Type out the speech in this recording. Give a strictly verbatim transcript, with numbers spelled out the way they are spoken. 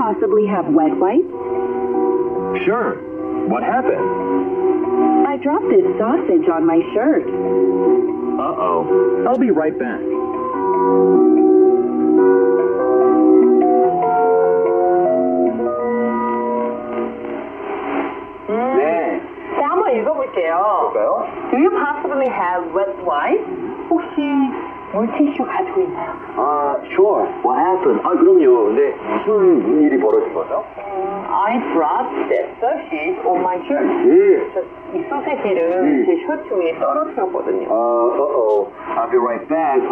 possibly have wet wipes? Sure. What happened? I dropped this sausage on my shirt. Uh-oh. I'll be right back. 네. 자, 한번 읽어볼게요. 볼까요? Do you possibly have wet wipes? 혹시 물티슈 가지고 있나요? 아, sure. What happened? 아, 그럼요. 근데 무슨 일이 벌어진 거죠? I dropped that sausage on my shirt. 예. 저 이 소세지를 음. 제 셔츠 위에 떨어뜨렸거든요. 아, uh-oh. I'll be right back.